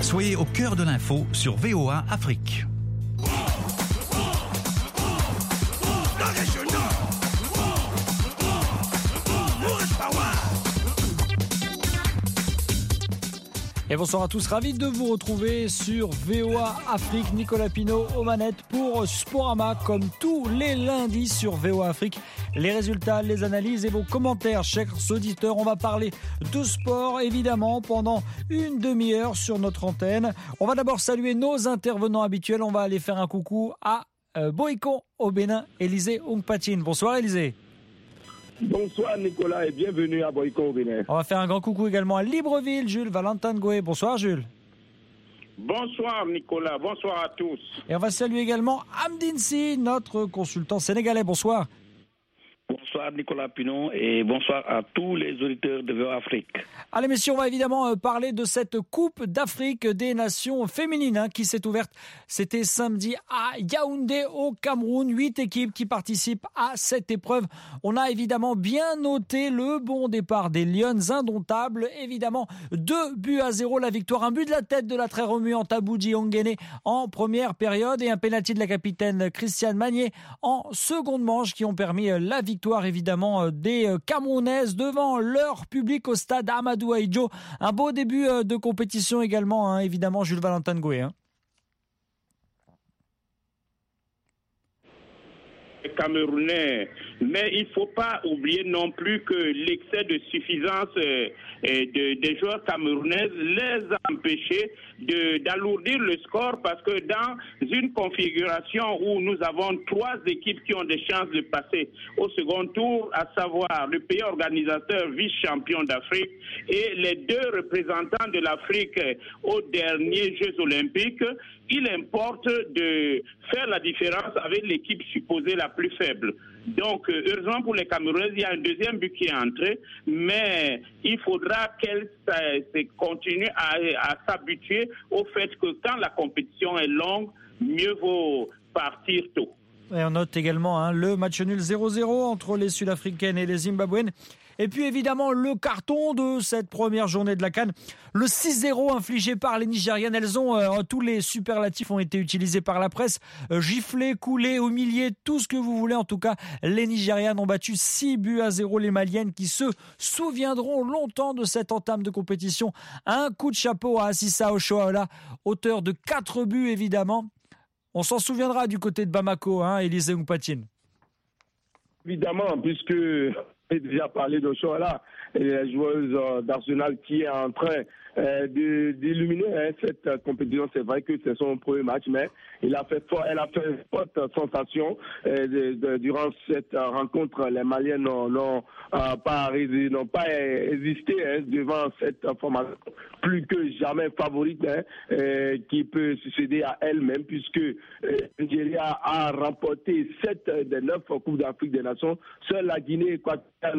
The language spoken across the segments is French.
Soyez au cœur de l'info sur VOA Afrique. Et bonsoir à tous, ravi de vous retrouver sur VOA Afrique. Nicolas Pinault aux manettes pour Sporama, comme tous les lundis sur VOA Afrique. Les résultats, les analyses et vos commentaires, chers auditeurs. On va parler de sport, évidemment, pendant une demi-heure sur notre antenne. On va d'abord saluer nos intervenants habituels. On va aller faire un coucou à Boïko au Bénin, Élisée Ongpatine. Bonsoir Élisée. Bonsoir Nicolas et bienvenue à Boïko au Bénin. On va faire un grand coucou également à Libreville, Jules Valentin Goué. Bonsoir Jules. Bonsoir Nicolas, bonsoir à tous. Et on va saluer également Amdinsi, notre consultant sénégalais. Bonsoir. Bonsoir Nicolas Pinon et bonsoir à tous les auditeurs de VOA Afrique. Allez messieurs, on va évidemment parler de cette Coupe d'Afrique des Nations féminines qui s'est ouverte. C'était samedi à Yaoundé au Cameroun. 8 équipes qui participent à cette épreuve. On a évidemment bien noté le bon départ des Lions indomptables. Évidemment, 2-0 la victoire. Un but de la tête de la très remuante Aboudji Onguéné en première période et un pénalty de la capitaine Christiane Magnier en seconde manche qui ont permis la victoire évidemment des Camerounaises devant leur public au stade Amadou Ahidjo. Un beau début de compétition également, évidemment, Jules Valentin Goué. Camerounais, mais il ne faut pas oublier non plus que l'excès de suffisance des joueurs camerounais les a empêchés d'alourdir le score parce que dans une configuration où nous avons 3 équipes qui ont des chances de passer au second tour, à savoir le pays organisateur vice-champion d'Afrique et les 2 représentants de l'Afrique aux derniers Jeux olympiques, il importe de faire la différence avec l'équipe supposée la plus faible. Donc, heureusement pour les Camerounaises, il y a un deuxième but qui est entré, mais il faudra qu'elles continuent à s'habituer au fait que quand la compétition est longue, mieux vaut partir tôt. Et on note également le match nul 0-0 entre les Sud-Africaines et les Zimbabwéennes. Et puis évidemment le carton de cette première journée de la CAN, le 6-0 infligé par les Nigérianes. Elles ont, tous les superlatifs ont été utilisés par la presse, giflé, coulé, humilié, tout ce que vous voulez. En tout cas, les Nigérianes ont battu 6-0 les Maliennes qui se souviendront longtemps de cette entame de compétition. Un coup de chapeau à Assissa Oshoala, auteur de 4 buts évidemment. On s'en souviendra du côté de Bamako, Élisée Ongpatine. Évidemment, puisque j'ai déjà parlé de Oshoala, la joueuse d'Arsenal qui est en train d'illuminer cette compétition. C'est vrai que c'est son premier match, mais elle a fait forte sensation durant cette rencontre. Les Maliens n'ont pas hésité devant cette formation plus que jamais favorite qui peut succéder à elle-même, puisque Nigeria a remporté 7 des 9 Coupes d'Afrique des Nations. Seule la Guinée équatoriale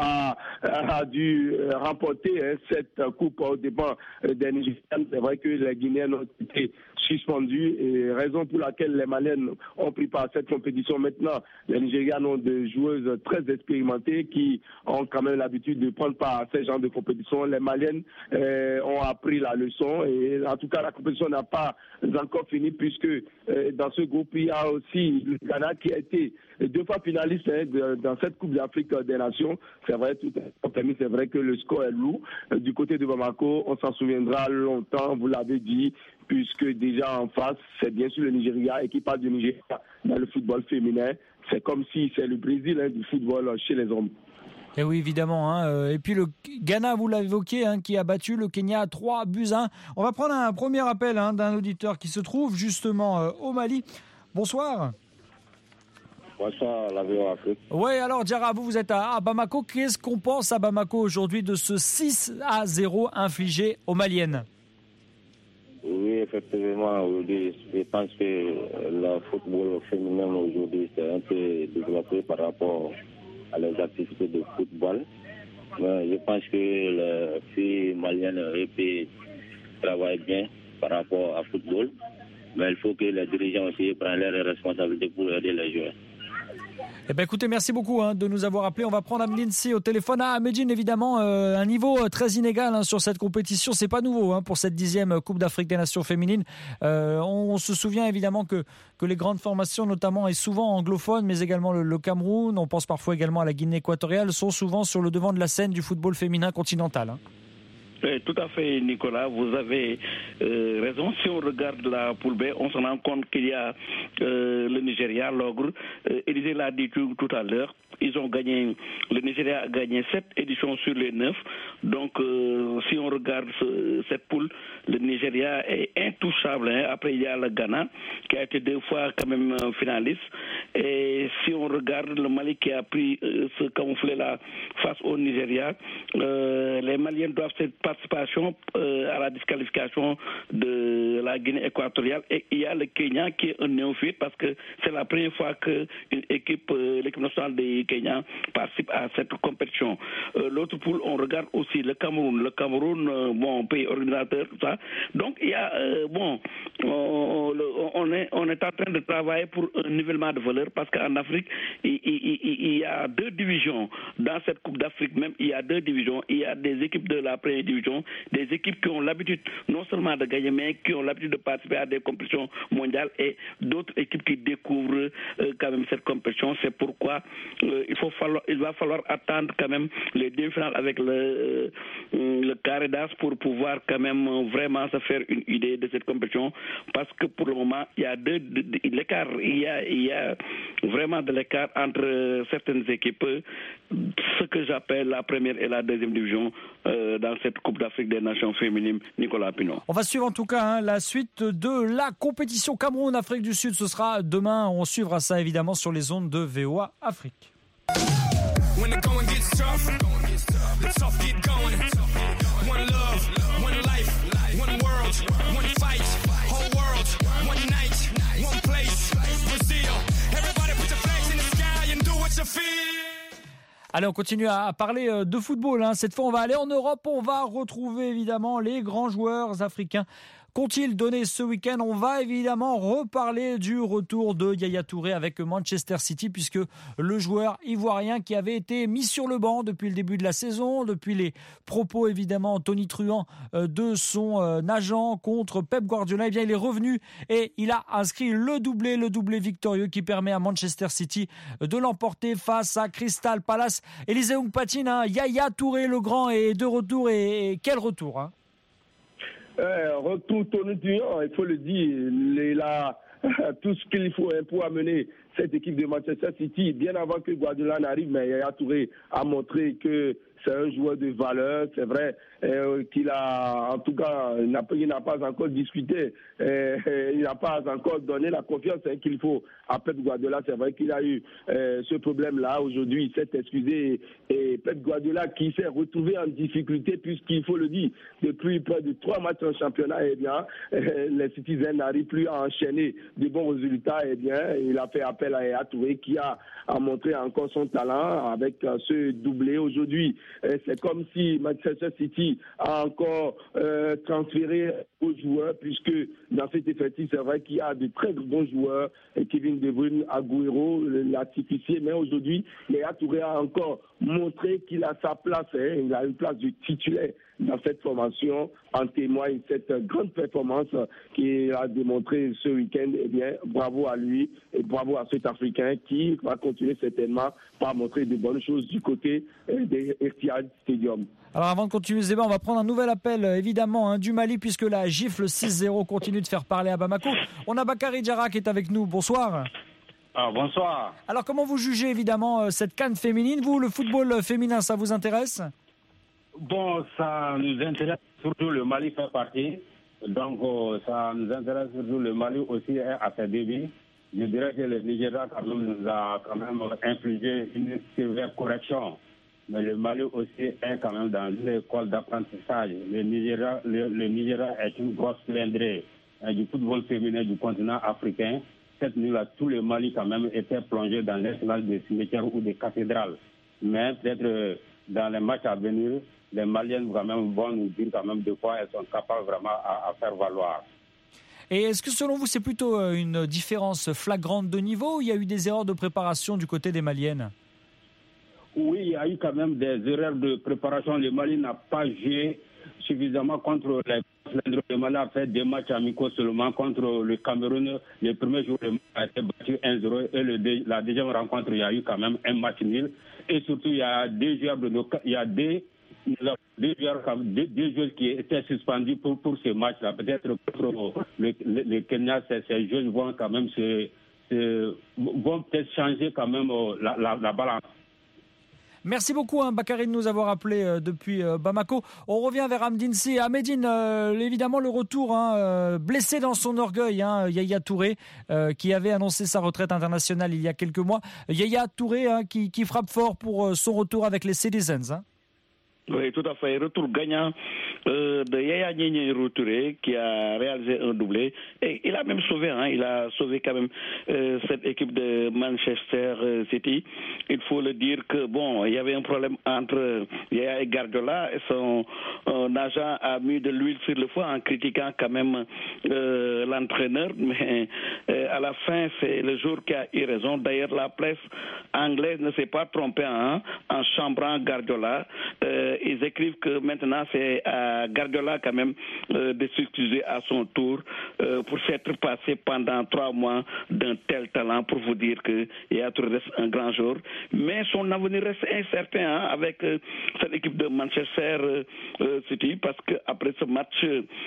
a dû remporter cette coupe au départ des Nigérianes. C'est vrai que les Guinéens ont été suspendus et raison pour laquelle les Maliennes ont pris part à cette compétition. Maintenant, les Nigérianes ont des joueuses très expérimentées qui ont quand même l'habitude de prendre part à ce genre de compétition. Les Maliennes ont appris la leçon et en tout cas la compétition n'a pas encore fini puisque dans ce groupe il y a aussi le Ghana qui a été 2 fois finaliste dans cette Coupe d'Afrique des Nations. C'est vrai, c'est vrai que le score est lourd. Du côté de Bamako, on s'en souviendra longtemps, vous l'avez dit, puisque déjà en face, c'est bien sûr le Nigeria et qui parle du Nigeria dans le football féminin. C'est comme si c'est le Brésil du football chez les hommes. Et oui, évidemment. Et puis le Ghana, vous l'avez évoqué, qui a battu le Kenya 3-1. On va prendre un premier appel d'un auditeur qui se trouve justement au Mali. Bonsoir. Bonsoir, la VOA Afrique. Oui, alors Diarra, vous êtes à Bamako. Qu'est-ce qu'on pense à Bamako aujourd'hui de ce 6-0 infligé aux Maliennes? Oui, effectivement, aujourd'hui, je pense que le football féminin aujourd'hui, c'est un peu développé par rapport à les activités de football. Mais je pense que les filles maliennes travaillent bien par rapport au football. Mais il faut que les dirigeants aussi prennent leurs responsabilités pour aider les joueurs. Eh ben, écoutez, merci beaucoup de nous avoir appelés. On va prendre Amdinsi au téléphone. Medine, évidemment, un niveau très inégal sur cette compétition. C'est pas nouveau pour cette 10e Coupe d'Afrique des Nations féminines. On se souvient évidemment que les grandes formations, notamment et souvent anglophones, mais également le Cameroun, on pense parfois également à la Guinée équatoriale, sont souvent sur le devant de la scène du football féminin continental. Tout à fait, Nicolas, vous avez raison. Si on regarde la poule B, on se rend compte qu'il y a le Nigeria, l'ogre. Élisée l'a dit tout à l'heure. Le Nigeria a gagné 7 éditions sur les 9. Donc, si on regarde cette poule, le Nigeria est intouchable. Après, il y a le Ghana, qui a été 2 fois quand même finaliste. Et si on regarde le Mali qui a pris ce camouflet-là face au Nigeria, les Maliens doivent cette participation à la disqualification de la Guinée équatoriale. Et il y a le Kenya qui est un néophyte parce que c'est la première fois qu'une équipe, l'équipe nationale du Kenya, participe à cette compétition. L'autre poule, on regarde aussi le Cameroun. Le Cameroun, pays organisateur, tout ça. Donc il y a, on est en train de travailler pour un nivellement de valeur parce qu'en Afrique, il y a 2 divisions. Dans cette Coupe d'Afrique même, il y a 2 divisions. Il y a des équipes de la première division, des équipes qui ont l'habitude non seulement de gagner, mais qui ont l'habitude de participer à des compétitions mondiales et d'autres équipes qui découvrent quand même cette compétition. C'est pourquoi il va falloir attendre quand même les demi-finales avec le carré d'as pour pouvoir quand même vraiment se faire une idée de cette compétition parce que pour le moment, il y a l'écart, il y a vraiment de l'écart entre certaines équipes, ce que j'appelle la première et la deuxième division dans cette Coupe d'Afrique des Nations féminines. Nicolas Pinon. On va suivre en tout cas la suite de la compétition Cameroun-Afrique du Sud. Ce sera demain. On suivra ça évidemment sur les ondes de VOA Afrique. Allez, on continue à parler de football. Cette fois, on va aller en Europe. On va retrouver évidemment les grands joueurs africains. Qu'ont-ils donné ce week-end? On va évidemment reparler du retour de Yaya Touré avec Manchester City, puisque le joueur ivoirien qui avait été mis sur le banc depuis le début de la saison, depuis les propos évidemment tonitruants de son agent contre Pep Guardiola, eh bien il est revenu et il a inscrit le doublé victorieux qui permet à Manchester City de l'emporter face à Crystal Palace. Élisée Oungpatine, Yaya Touré le grand est de retour et quel retour Retour tonitruant, il faut le dire. Il a tout ce qu'il faut pour amener cette équipe de Manchester City. Bien avant que Guardiola n'arrive, mais Yaya Touré a montré que c'est un joueur de valeur. C'est vrai qu'il a, en tout cas, il n'a pas encore discuté, il n'a pas encore donné la confiance qu'il faut à Pep Guardiola. C'est vrai qu'il a eu ce problème-là. Aujourd'hui, il s'est excusé et Pep Guardiola qui s'est retrouvé en difficulté puisqu'il faut le dire, depuis près de 3 matchs en championnat, eh bien, les Citizens n'arrivent plus à enchaîner de bons résultats. Eh bien, il a fait appel à Yaya Touré qui a montré encore son talent avec ce doublé aujourd'hui. C'est comme si Manchester City a encore transféré aux joueurs, puisque dans cet effectif, c'est vrai qu'il y a de très bons joueurs, Kevin De Bruyne, Agüero, l'artificier, mais aujourd'hui, Yaya Touré a encore montré qu'il a sa place, il a une place de titulaire dans cette formation. En témoigne cette grande performance qu'il a démontré ce week-end. Eh bien, bravo à lui et bravo à cet Africain qui va continuer certainement par montrer de bonnes choses du côté des Etihad Stadium. Alors avant de continuer ce débat, on va prendre un nouvel appel évidemment du Mali puisque la gifle 6-0 continue de faire parler à Bamako. On a Bakary Diarra qui est avec nous. Bonsoir. Bonsoir. Alors comment vous jugez évidemment cette CAN féminine? Vous, le football féminin, ça vous intéresse? Bon, ça nous intéresse surtout, le Mali fait partie. Donc ça nous intéresse surtout, le Mali aussi à ses débuts. Je dirais que le Nigeria nous a quand même infligé une sévère correction. Mais le Mali aussi est quand même dans une école d'apprentissage. Le Nigeria est une grosse cylindrée du football féminin du continent africain. Cette nuit-là, tout le Mali quand même était plongé dans l'escalade des cimetières ou des cathédrales. Mais peut-être dans les matchs à venir, les Maliennes quand même vont nous dire quand même de quoi elles sont capables vraiment à faire valoir. Et est-ce que selon vous, c'est plutôt une différence flagrante de niveau ou il y a eu des erreurs de préparation du côté des Maliennes? Oui, il y a eu quand même des erreurs de préparation. Le Mali n'a pas joué suffisamment contre les Le Mali a fait des matchs amicaux seulement contre le Cameroun. Le premier jour, le Mali a été battu 1-0 et la deuxième rencontre, il y a eu quand même un match nul. Et surtout, il y a deux joueurs qui étaient suspendus pour ce match-là. Peut-être pour le Kenya, ces joueurs vont quand même vont peut-être changer quand même la balance. Merci beaucoup, Bakary, de nous avoir appelé depuis Bamako. On revient vers Amdine Sy. Ahmedine, évidemment, le retour blessé dans son orgueil, Yaya Touré, qui avait annoncé sa retraite internationale il y a quelques mois. Yaya Touré, qui frappe fort pour son retour avec les Citizens. Oui, tout à fait. Retour gagnant de Yaya Touré qui a réalisé un doublé. Et il a même sauvé, il a sauvé quand même cette équipe de Manchester City. Il faut le dire que, il y avait un problème entre Yaya et Guardiola. Et son agent a mis de l'huile sur le feu en critiquant quand même l'entraîneur. Mais à la fin, c'est le jour qui a eu raison. D'ailleurs, la presse anglaise ne s'est pas trompée en chambrant Guardiola. Ils écrivent que maintenant c'est à Guardiola quand même de s'excuser à son tour pour s'être passé pendant 3 mois d'un tel talent, pour vous dire que Yaya Touré reste un grand joueur. Mais son avenir reste incertain avec cette équipe de Manchester City, parce qu'après ce match,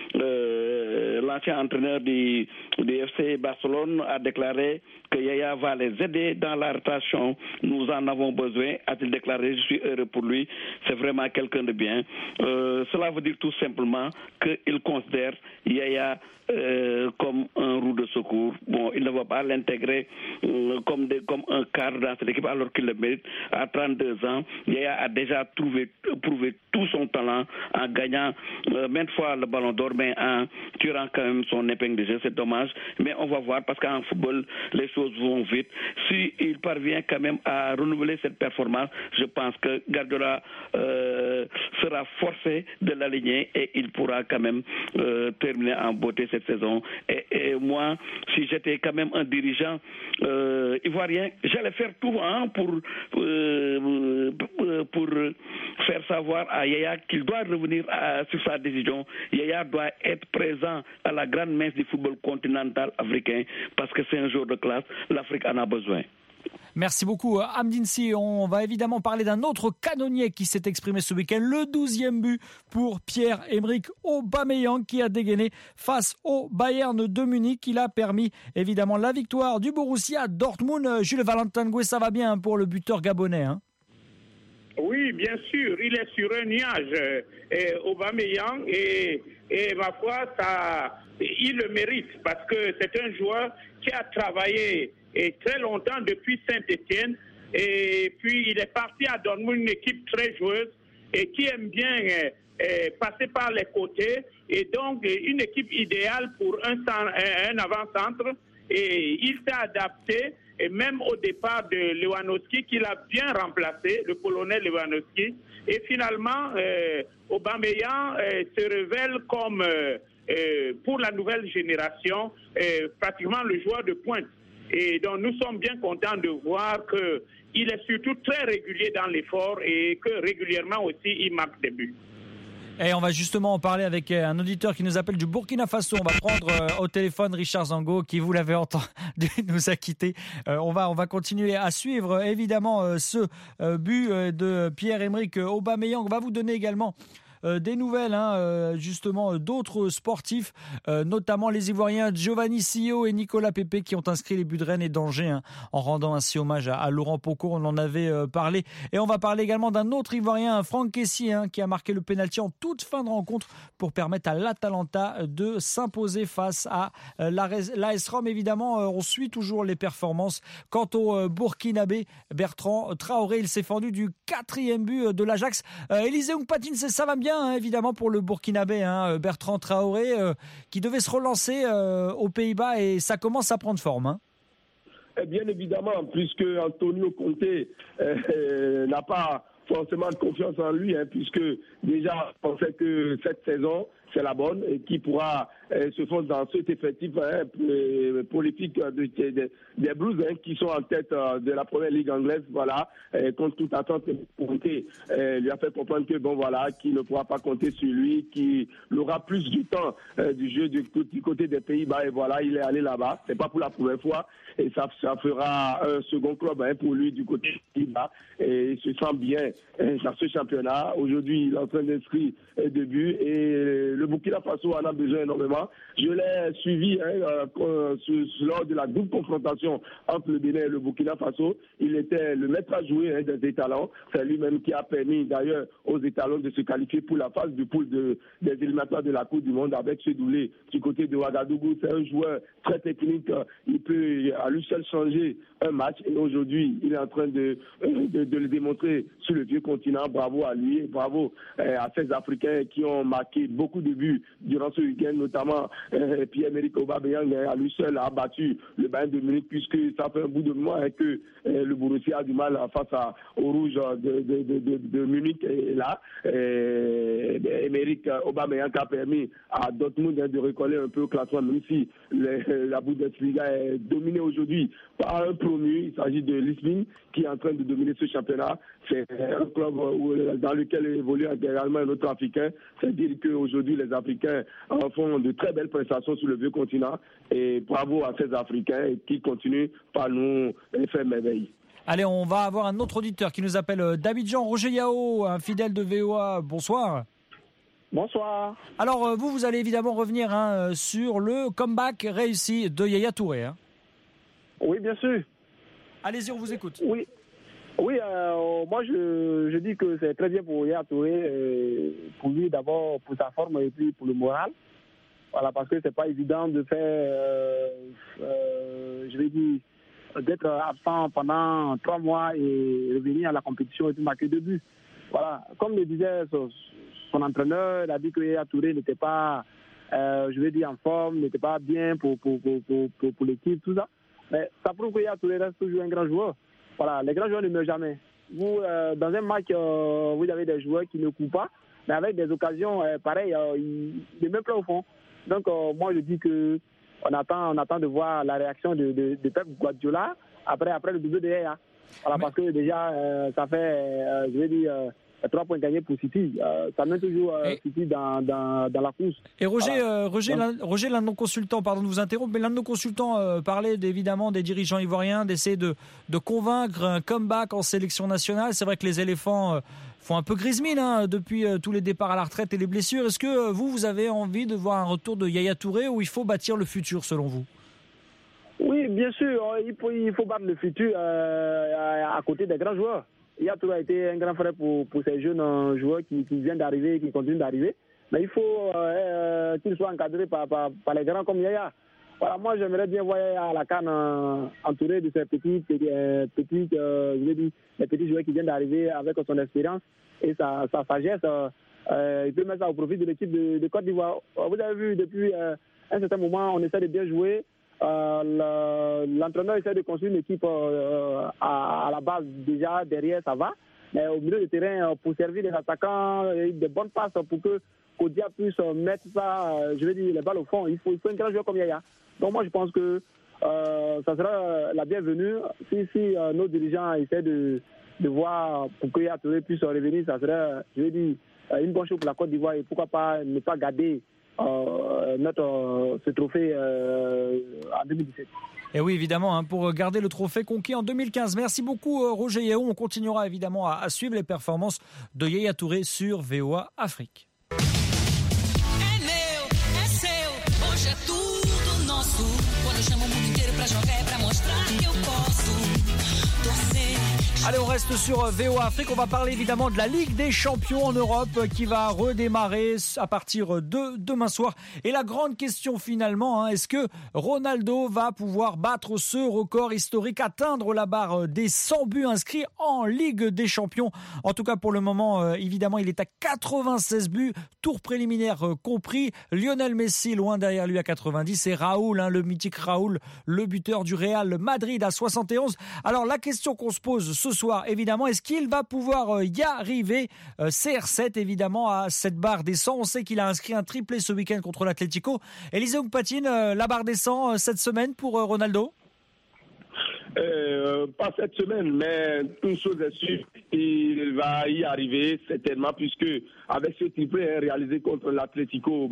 l'ancien entraîneur du FC Barcelone a déclaré que Yaya va les aider dans la rotation. Nous en avons besoin, a-t-il déclaré. Je suis heureux pour lui. C'est vraiment quelqu'un de bien. Cela veut dire tout simplement qu'il considère Yaya comme un roue de secours. Il ne va pas l'intégrer comme un cadre dans cette équipe alors qu'il le mérite. À 32 ans, Yaya a déjà prouvé tout son talent en gagnant maintes fois le ballon d'or, mais en tirant quand même son épingle de jeu. C'est dommage, mais on va voir, parce qu'en football, les choses vont vite. S'il parvient quand même à renouveler cette performance, je pense que Guardiola sera forcé de l'aligner et il pourra quand même terminer en beauté cette saison. Et moi, si j'étais quand même un dirigeant ivoirien, j'allais faire tout pour faire savoir à Yaya qu'il doit revenir sur sa décision. Yaya doit être présent à la grande messe du football continental africain, parce que c'est un jour de classe. L'Afrique en a besoin. Merci beaucoup, Amdine Sy. On va évidemment parler d'un autre canonnier qui s'est exprimé ce week-end. Le 12e but pour Pierre-Emerick Aubameyang, qui a dégainé face au Bayern de Munich. Il a permis évidemment la victoire du Borussia Dortmund. Jules Valentin-Goué, ça va bien pour le buteur gabonais, Oui, bien sûr, il est sur un nuage, Aubameyang, et ma foi, il le mérite, parce que c'est un joueur qui a travaillé très longtemps depuis Saint-Etienne, et puis il est parti à Dortmund, une équipe très joueuse et qui aime bien passer par les côtés, et donc une équipe idéale pour un avant-centre, et il s'est adapté. Et même au départ de Lewandowski, qu'il a bien remplacé, le Polonais Lewandowski. Et finalement, Aubameyang se révèle comme, pour la nouvelle génération, pratiquement le joueur de pointe. Et donc nous sommes bien contents de voir qu'il est surtout très régulier dans l'effort et que régulièrement aussi il marque des buts. Et on va justement en parler avec un auditeur qui nous appelle du Burkina Faso. On va prendre au téléphone Richard Zango, qui, vous l'avez entendu, nous a quittés. On va continuer à suivre évidemment ce but de Pierre-Emerick Aubameyang. On va vous donner également des nouvelles, justement, d'autres sportifs, notamment les Ivoiriens Giovanni Sio et Nicolas Pepe, qui ont inscrit les buts de Rennes et d'Angers, en rendant ainsi hommage à Laurent Poco. On en avait parlé. Et on va parler également d'un autre Ivoirien, Franck Kessié, qui a marqué le pénalty en toute fin de rencontre pour permettre à l'Atalanta de s'imposer face à l'AS Rome. Évidemment, on suit toujours les performances. Quant au Burkinabé Bertrand Traoré, il s'est fendu du 4e but de l'Ajax. Élisée Mpatine, ça va bien, évidemment, pour le Burkinabé, Bertrand Traoré, qui devait se relancer aux Pays-Bas, et ça commence à prendre forme. Bien évidemment, puisque Antonio Conte n'a pas forcément de confiance en lui, puisque déjà on sait que cette saison, c'est la bonne et qui pourra se fondre dans cet effectif prolifique des Blues qui sont en tête de la première ligue anglaise. Voilà, contre toute attente, lui a fait comprendre que qu'il ne pourra pas compter sur lui, qu'il aura plus du temps du jeu du côté des Pays-Bas. Et voilà, il est allé là-bas. C'est pas pour la première fois et ça fera un second club pour lui du côté des Pays-Bas. Et il se sent bien dans ce championnat. Aujourd'hui, il est en train d'inscrire des buts et le Burkina Faso en a besoin énormément. Je l'ai suivi lors de la double confrontation entre le Bénin et le Burkina Faso. Il était le maître à jouer des étalons. C'est lui-même qui a permis d'ailleurs aux étalons de se qualifier pour la phase de poule des éliminatoires de la Coupe du Monde avec ce doublé du côté de Ouagadougou. C'est un joueur très technique. Il peut à lui seul changer un match et aujourd'hui, il est en train de le démontrer sur le vieux continent. Bravo à lui, bravo à ces Africains qui ont marqué beaucoup de buts durant ce week-end, notamment Pierre-Emerick Aubameyang à lui seul a battu le Bayern de Munich puisque ça fait un bout de mois que le Borussia a du mal face au rouge de Munich. Et là, Emerick Aubameyang a permis à Dortmund de recoller un peu au classement, même si la Bundesliga est dominée aujourd'hui par un promu. Il s'agit de Lisbonne qui est en train de dominer ce championnat. C'est un club dans lequel évolue également un autre Africain. C'est-à-dire qu'aujourd'hui, les Africains font de très belles prestations sur le vieux continent. Et bravo à ces Africains qui continuent par nous faire merveille. Allez, on va avoir un autre auditeur qui nous appelle d'Abidjan, Roger Yao, un fidèle de VOA. Bonsoir. Bonsoir. Alors, vous allez évidemment revenir sur le comeback réussi de Yaya Touré. Oui, bien sûr. Allez-y, on vous écoute. Oui, moi je dis que c'est très bien pour Yaya Touré, pour lui d'abord, pour sa forme et puis pour le moral. Voilà, parce que c'est pas évident de faire, d'être absent pendant 3 mois et revenir à la compétition et puis marquer 2 buts. Voilà, comme le disait son entraîneur, il a dit que Yaya Touré n'était pas, en forme, n'était pas bien pour l'équipe, tout ça. Mais ça prouve que Yaya Touré reste toujours un grand joueur. Voilà, les grands joueurs ne meurent jamais. Vous, dans un match, vous avez des joueurs qui ne courent pas, mais avec des occasions pareilles, ils ne mettent pas au fond. Donc, moi, je dis que on attend de voir la réaction de Pep Guardiola après le double de Yaya. Voilà, parce que déjà, ça fait, 3 points gagnés pour City. Ça mène toujours City dans la course. Et Roger, l'un de nos consultants, pardon de vous interrompre, mais l'un de nos consultants parlait évidemment des dirigeants ivoiriens, d'essayer de convaincre un comeback en sélection nationale. C'est vrai que les éléphants font un peu grise mine depuis tous les départs à la retraite et les blessures. Est-ce que vous avez envie de voir un retour de Yaya Touré ou il faut bâtir le futur selon vous? Oui, bien sûr, il faut battre le futur à côté des grands joueurs. Yaya Touré a été un grand frère pour ces jeunes joueurs qui viennent d'arriver et qui continuent d'arriver. Mais il faut qu'ils soient encadrés par les grands comme Yaya. Voilà, moi j'aimerais bien voir Yaya à la CAN entouré de ces petits joueurs qui viennent d'arriver avec son expérience et sa sagesse. Il peut mettre ça au profit de l'équipe de Côte d'Ivoire. Vous avez vu, depuis un certain moment, on essaie de bien jouer. L'entraîneur essaie de construire une équipe à la base déjà, derrière ça va, mais au milieu de terrain pour servir les attaquants, des bonnes passes pour que Kodia puisse mettre ça, les balles au fond. Il faut un grand joueur comme Yaya. Donc moi je pense que ça sera la bienvenue si nos dirigeants essaient de voir pour que Yaya Touré puisse revenir. Ça serait, une bonne chose pour la Côte d'Ivoire et pourquoi pas ne pas garder ce trophée en 2017. Et oui, évidemment, pour garder le trophée conquis en 2015. Merci beaucoup, Roger Yao. On continuera évidemment à suivre les performances de Yaya Touré sur VOA Afrique. Allez, on reste sur VOA Afrique. On va parler évidemment de la Ligue des Champions en Europe qui va redémarrer à partir de demain soir. Et la grande question finalement, est-ce que Ronaldo va pouvoir battre ce record historique, atteindre la barre des 100 buts inscrits en Ligue des Champions? En tout cas, pour le moment, évidemment, il est à 96 buts, tour préliminaire compris. Lionel Messi, loin derrière lui à 90. Et Raoul, le mythique Raoul, le buteur du Real Madrid à 71. Alors, la question qu'on se pose ce soir, évidemment. Est-ce qu'il va pouvoir y arriver? CR7, évidemment, à cette barre des 100. On sait qu'il a inscrit un triplé ce week-end contre l'Atlético. Élisée Oukpatine, la barre des 100 cette semaine pour Ronaldo? Pas cette semaine, mais une chose est sûre, il va y arriver certainement, puisque avec ce triplé réalisé contre l'Atlético,